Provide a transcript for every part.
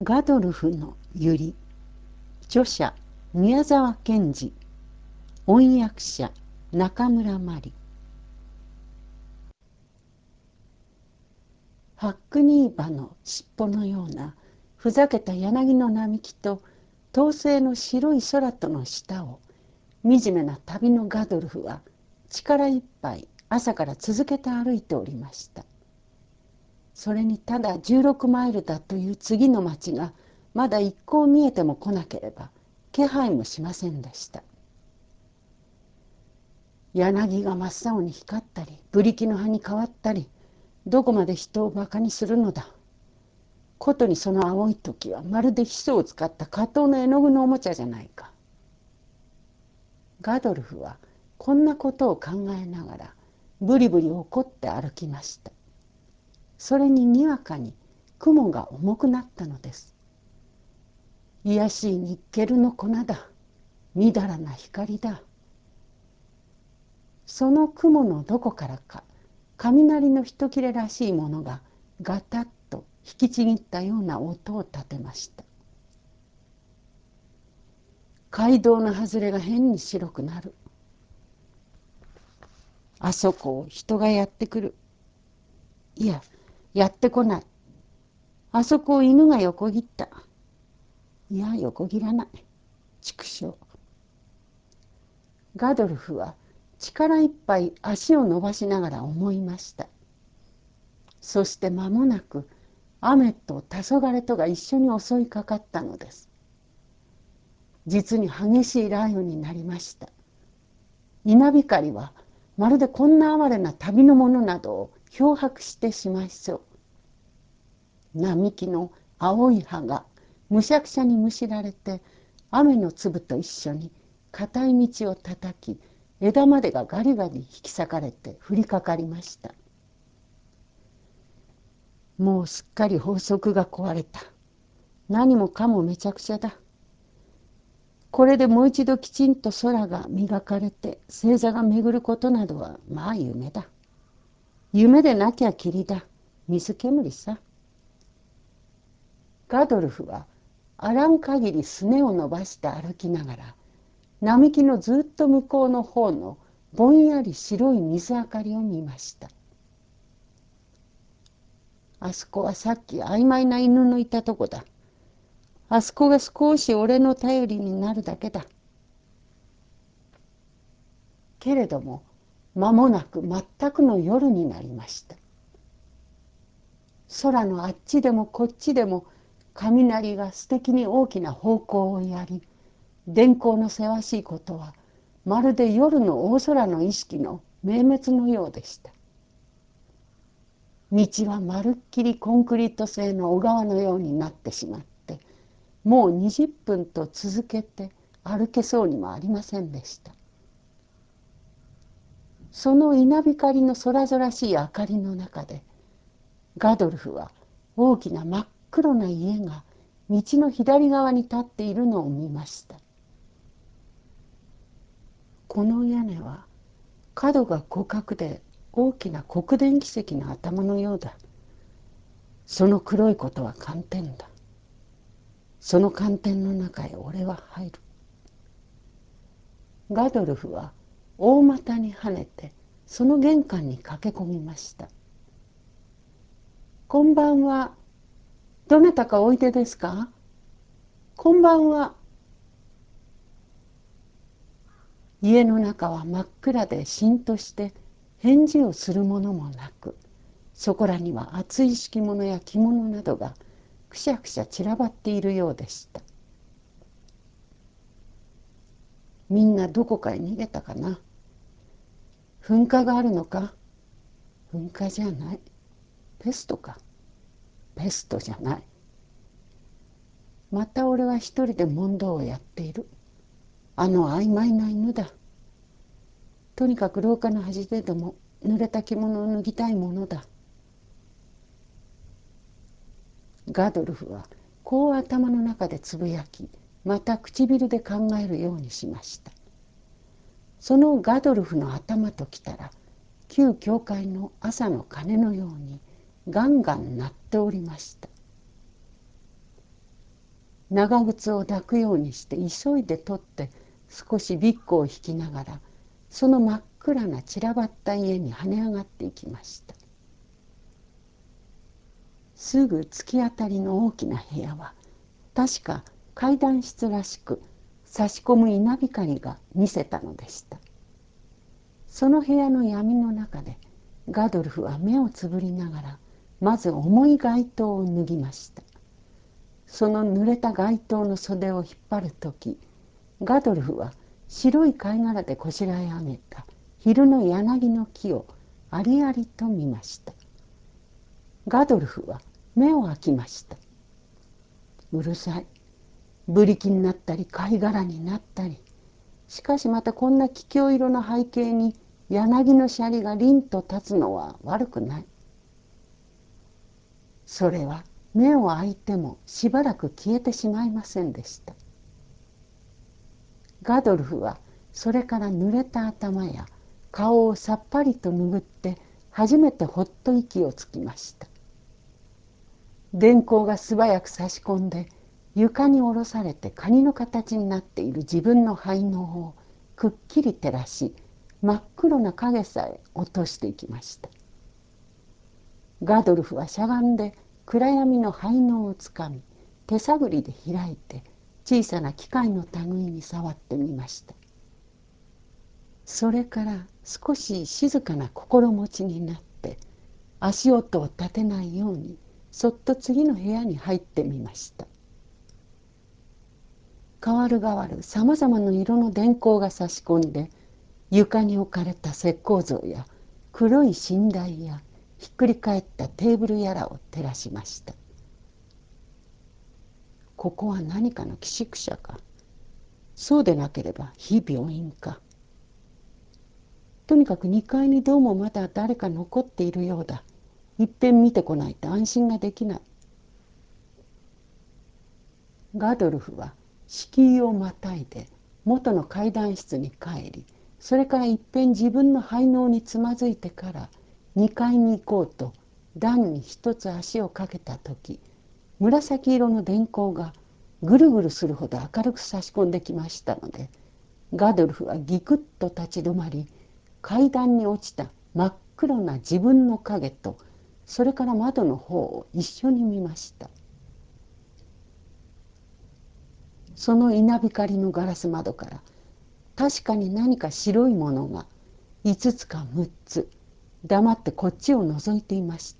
ガドルフの百合。著者宮沢賢治。音訳者中村真理。ハックニーバの尻尾のようなふざけた柳の並木と統制の白い空との下を惨めな旅のガドルフは力いっぱい朝から続けて歩いておりました。それにただ16マイルだという次の町がまだ一向見えても来なければ気配もしませんでした。柳が真っ青に光ったりブリキの葉に変わったり、どこまで人をバカにするのだ。ことにその青い時はまるでヒ素を使った下等の絵の具のおもちゃじゃないか。ガドルフはこんなことを考えながらブリブリ怒って歩きました。それににわかに雲が重くなったのです。卑しいニッケルの粉だ。みだらな光だ。その雲のどこからか雷の一切れらしいものがガタッと引きちぎったような音を立てました。街道の外れが変に白くなる。あそこを人がやってくる。いや、やってこない。あそこを犬が横切った。いや、横切らない。畜生。ガドルフは力いっぱい足を伸ばしながら思いました。そして間もなく雨と黄昏とが一緒に襲いかかったのです。実に激しい雷雨になりました。稲光はまるでこんな哀れな旅の者などを漂白してしまいそう。並木の青い葉がむしゃくしゃにむしられて雨の粒と一緒に硬い道を叩き、枝までがガリガリ引き裂かれて降りかかりました。もうすっかり法則が壊れた。何もかもめちゃくちゃだ。これでもう一度きちんと空が磨かれて星座が巡ることなどはまあ夢だ。夢でなきゃ霧だ。水煙さ。ガドルフはあらん限りすねを伸ばして歩きながら並木のずっと向こうの方のぼんやり白い水明かりを見ました。あそこはさっき曖昧な犬のいたとこだ。あそこが少し俺の頼りになるだけだ。けれども間もなく全くの夜になりました。空のあっちでもこっちでも雷が素敵に大きな方向をやり、電光のせわしいことはまるで夜の大空の意識の明滅のようでした。道はまるっきりコンクリート製の小川のようになってしまって、もう20分と続けて歩けそうにもありませんでした。その稲光の空々しい明かりの中でガドルフは大きな真っ黒な家が道の左側に立っているのを見ました。この屋根は角が互角で大きな黒電奇石の頭のようだ。その黒いことは寒天だ。その寒天の中へ俺は入る。ガドルフは大股に跳ねてその玄関に駆け込みました。こんばんは。どなたかおいでですか。こんばんは。家の中は真っ暗でしんとして返事をするものもなく、そこらには厚い敷物や着物などがくしゃくしゃ散らばっているようでした。みんなどこかへ逃げたかな。噴火があるのか。噴火じゃない。ペストか。ペストじゃない。また俺は一人で問答をやっている。あの曖昧な犬だ。とにかく廊下の端ででも濡れた着物を脱ぎたいものだ。ガドルフはこう頭の中でつぶやき、また唇で考えるようにしました。そのガドルフの頭ときたら旧教会の朝の鐘のようにガンガン鳴っておりました。 長靴を抱くようにして急いで取って少しびっこを引きながらその真っ暗な散らばった家に跳ね上がっていきました。すぐ突き当たりの大きな部屋は確か階段室らしく差し込む稲光が見せたのでした。その部屋の闇の中でガドルフは目をつぶりながらまず重い街灯を脱ぎました。その濡れた街灯の袖を引っ張るとき、ガドルフは白い貝殻でこしらえ上げた昼の柳の木をありありと見ました。ガドルフは目を開きました。うるさい。ブリキになったり貝殻になったり、しかしまたこんな桔梗色の背景に柳のシャリが凛と立つのは悪くない。それは目を開いてもしばらく消えてしまいませんでした。ガドルフはそれから濡れた頭や顔をさっぱりと拭って初めてほっと息をつきました。電光が素早く差し込んで床に下ろされてカニの形になっている自分の肺のをくっきり照らし真っ黒な影さえ落としていきました。ガドルフはしゃがんで暗闇の肺のをつかみ手探りで開いて小さな機械の類に触ってみました。それから少し静かな心持ちになって足音を立てないようにそっと次の部屋に入ってみました。変わる変わるさまざまな色の電光が差し込んで床に置かれた石膏像や黒い寝台やひっくり返ったテーブルやらを照らしました。ここは何かの寄宿舎か、そうでなければ非病院か。とにかく2階にどうもまだ誰か残っているようだ。いっぺん見てこないと安心ができない。ガドルフは敷居をまたいで元の階段室に帰り、それからいっぺん自分の肺脳につまずいてから2階に行こうと段に一つ足をかけた時、紫色の電光がぐるぐるするほど明るく差し込んできましたので、ガドルフはギクッと立ち止まり、階段に落ちた真っ黒な自分の影とそれから窓の方を一緒に見ました。その稲光のガラス窓から確かに何か白いものが5つか6つ黙ってこっちを覗いていました。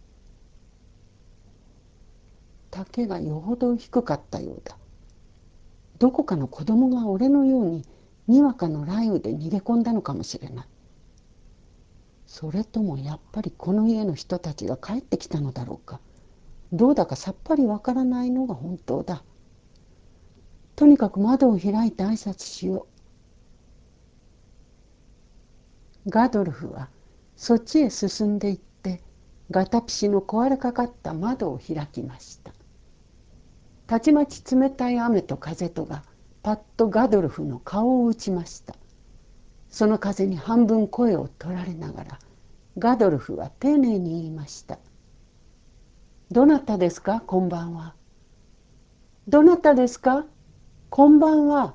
丈がよほど低かったようだ。どこかの子供が俺のようににわかの雷雨で逃げ込んだのかもしれない。それともやっぱりこの家の人たちが帰ってきたのだろうか。どうだかさっぱりわからないのが本当だ。とにかく窓を開いて挨拶しよう。ガドルフはそっちへ進んでいってガタピシの壊れかかった窓を開きました。たちまち冷たい雨と風とがパッとガドルフの顔を打ちました。その風に半分声を取られながらガドルフは丁寧に言いました。どなたですか、こんばんは。どなたですか、こんばんは。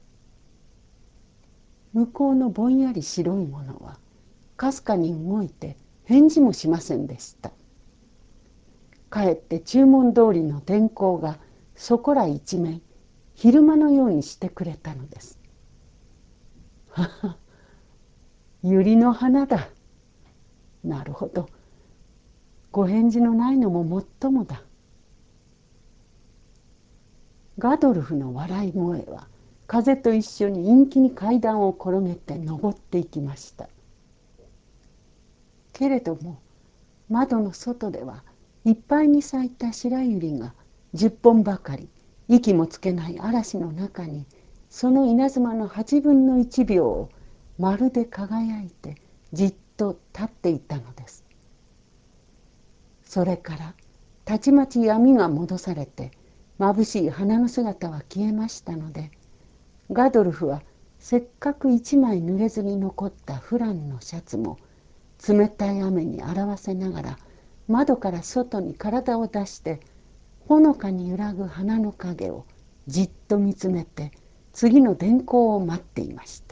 向こうのぼんやり白いものはかすかに動いて返事もしませんでした。かえって注文通りの電光がそこら一面昼間のようにしてくれたのです。はは、百合の花だ。なるほど。ご返事のないのももっともだ。ガドルフの笑い声は風と一緒に陰気に階段を転げて登っていきました。けれども窓の外ではいっぱいに咲いた白百合が10本ばかり息もつけない嵐の中にその稲妻の8分の1秒をまるで輝いてじっと立っていたのです。それからたちまち闇が戻されて眩しい花の姿は消えましたので、ガドルフはせっかく一枚濡れずに残ったフランのシャツも冷たい雨に洗わせながら窓から外に体を出してほのかに揺らぐ花の影をじっと見つめて次の電光を待っていました。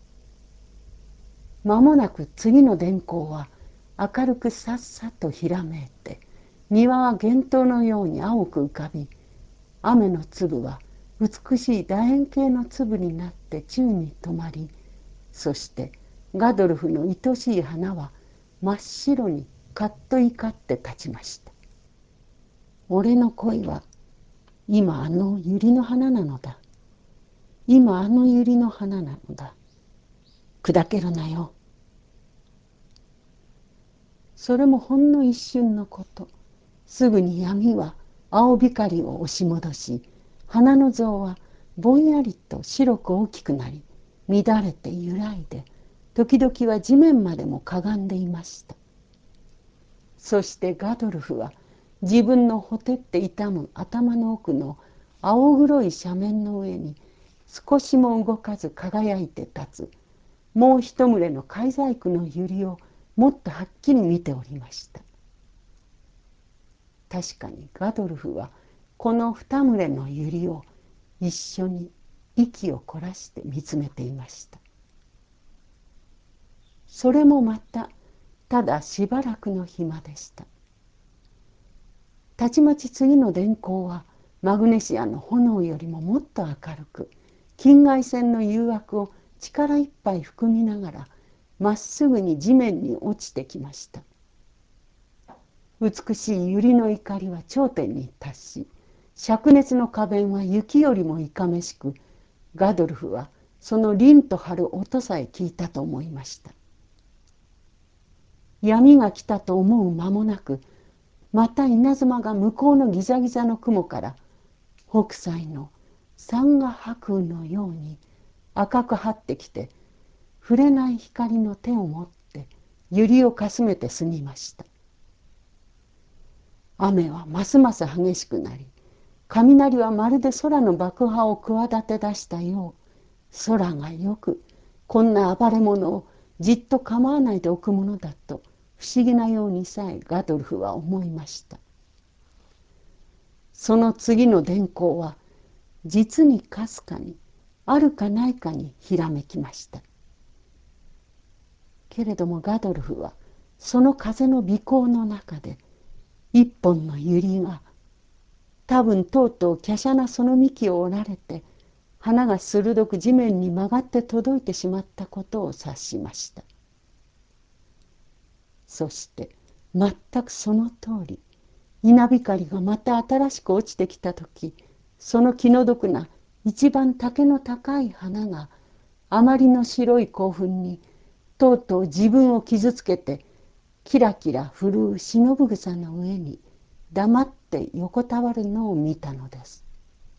間もなく次の電光は明るくさっさとひらめいて、庭は幻灯のように青く浮かび、雨の粒は美しい楕円形の粒になって宙に止まり、そしてガドルフの愛しい花は真っ白にかっと怒って立ちました。俺の恋は今あの百合の花なのだ。今あの百合の花なのだ。砕けるなよ。それもほんの一瞬のこと。すぐに闇は青光を押し戻し、花の像はぼんやりと白く大きくなり、乱れて揺らいで、時々は地面までもかがんでいました。そしてガドルフは自分のほてって痛む頭の奥の青黒い斜面の上に少しも動かず輝いて立つもう一群れの介細工の百合をもっとはっきり見ておりました。確かにガドルフはこの二群れの百合を一緒に息を凝らして見つめていました。それもまたただしばらくの暇でした。たちまち次の電光はマグネシアの炎よりももっと明るく、近外線の誘惑を力いっぱい含みながらまっすぐに地面に落ちてきました。美しい百合の怒りは頂点に達し、灼熱の花弁は雪よりもいかめしく、ガドルフはその凛と張る音さえ聞いたと思いました。闇が来たと思う間もなく、また稲妻が向こうのギザギザの雲から北斎の山河白雲のように赤く張ってきて、触れない光の手を持って百合をかすめて過ぎました。雨はますます激しくなり、雷はまるで空の爆破を企て出したよう、空がよくこんな暴れ者をじっと構わないでおくものだと不思議なようにさえガドルフは思いました。その次の電光は実にかすかにあるかないかにひらめきました。けれどもガドルフはその風の微光の中で一本の百合が多分とうとう華奢なその幹を折られて花が鋭く地面に曲がって届いてしまったことを察しました。そして全くその通り、稲光がまた新しく落ちてきた時、その気の毒な一番丈の高い花があまりの白い興奮にとうとう自分を傷つけて、キラキラ震う忍草の上に黙って横たわるのを見たのです。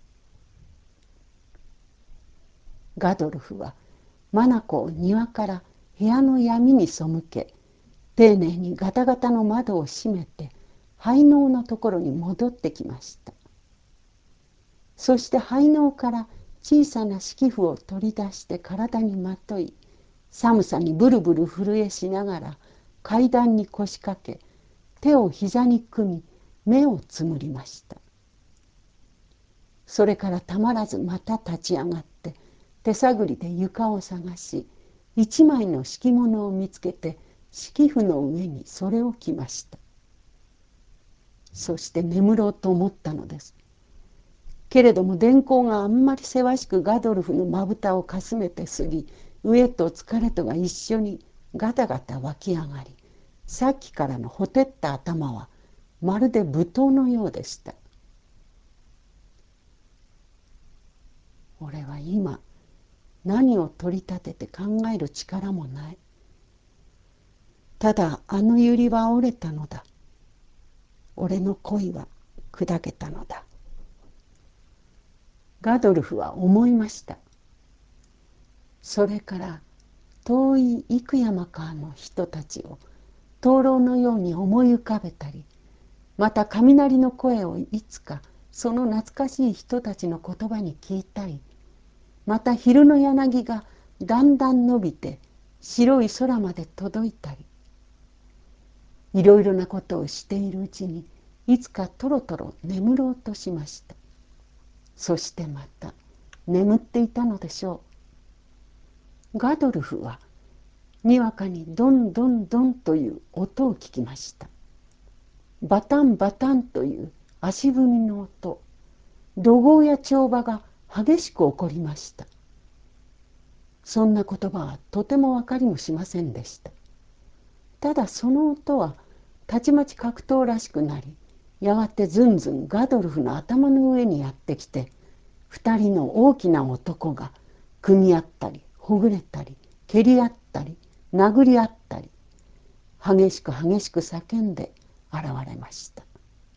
ガドルフは眼を庭から部屋の闇に背け、丁寧にガタガタの窓を閉めて灰嚢のところに戻ってきました。そして灰嚢から小さな敷布を取り出して体にまとい、寒さにブルブル震えしながら階段に腰掛け、手を膝に組み目をつむりました。それからたまらずまた立ち上がって手探りで床を探し、一枚の敷物を見つけて敷布の上にそれを置きました。そして眠ろうと思ったのです。けれども電光があんまりせわしくガドルフのまぶたをかすめてすり、飢えと疲れとが一緒にガタガタ湧き上がり、さっきからのほてった頭はまるで舞踏のようでした。俺は今何を取り立てて考える力もない。ただあの百合は折れたのだ。俺の恋は砕けたのだ。ガドルフは思いました。それから遠い幾山かの人たちを灯籠のように思い浮かべたり、また雷の声をいつかその懐かしい人たちの言葉に聞いたり、また昼の柳がだんだん伸びて白い空まで届いたり、いろいろなことをしているうちに、 いつかとろとろ眠ろうとしました。そしてまた眠っていたのでしょう。ガドルフはにわかにドンドンドンという音を聞きました。バタンバタンという足踏みの音、怒号や跳馬が激しく起こりました。そんな言葉はとても分かりもしませんでした。ただその音はたちまち格闘らしくなり、やがてずんずんガドルフの頭の上にやってきて、二人の大きな男が組み合ったりほぐれたり蹴り合ったり殴り合ったり、激しく激しく叫んで現れました。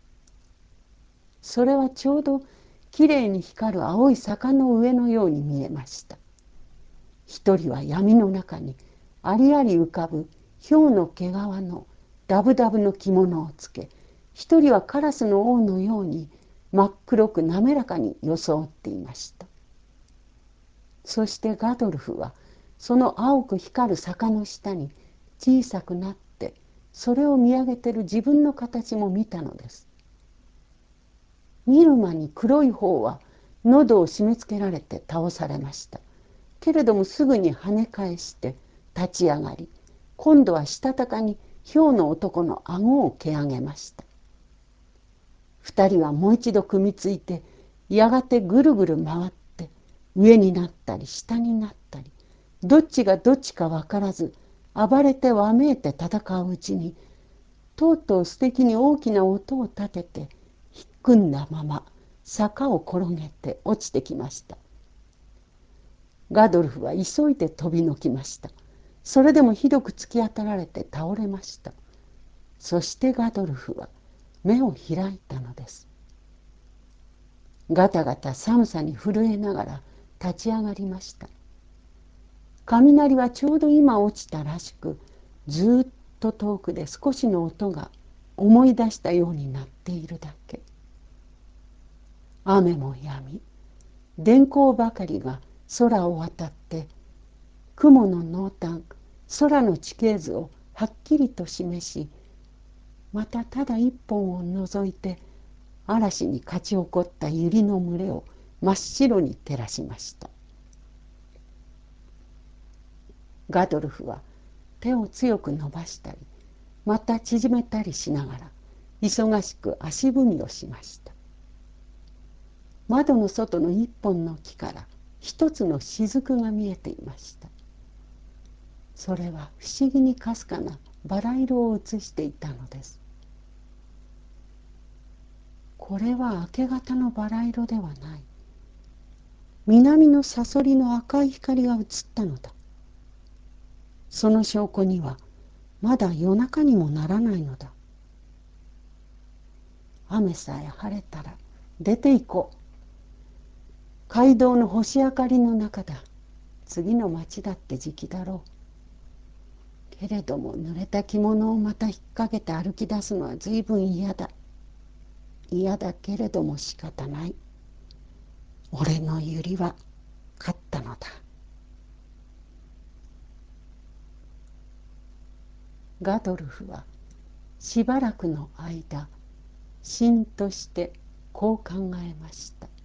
それはちょうどきれいに光る青い坂の上のように見えました。一人は闇の中にありあり浮かぶ豹の毛皮のダブダブの着物をつけ、一人はカラスの王のように真っ黒く滑らかに装っていました。そしてガドルフはその青く光る坂の下に小さくなって、それを見上げてる自分の形も見たのです。見る間に黒い方は喉を締め付けられて倒されました。けれどもすぐに跳ね返して立ち上がり、今度はしたたかに豹の男の顎を蹴上げました。二人はもう一度組みついて、やがてぐるぐる回って上になったり下になったり、どっちがどっちか分からず暴れてわめいて戦ううちに、とうとう素敵に大きな音を立てて引っ組んだまま坂を転げて落ちてきました。ガドルフは急いで飛びのきました。それでもひどく突き当たられて倒れました。そしてガドルフは目を開いたのです。ガタガタ寒さに震えながら立ち上がりました。雷はちょうど今落ちたらしく、ずっと遠くで少しの音が思い出したようになっているだけ。雨もやみ、電光ばかりが空を渡って雲の濃淡、空の地形図をはっきりと示し、またただ一本を除いて嵐に勝ち起こった百合の群れを真っ白に照らしました。ガドルフは手を強く伸ばしたりまた縮めたりしながら忙しく足踏みをしました。窓の外の一本の木から一つの雫が見えていました。それは不思議にかすかなバラ色を映していたのです。これは明け方のバラ色ではない。南のさそりの赤い光が映ったのだ。その証拠にはまだ夜中にもならないのだ。雨さえ晴れたら出て行こう。街道の星明かりの中だ。次の町だって時期だろう。けれども濡れた着物をまた引っ掛けて歩き出すのは随分嫌だ。嫌だけれども仕方ない。俺の百合は勝ったのだ。ガドルフはしばらくの間しんとしてこう考えました。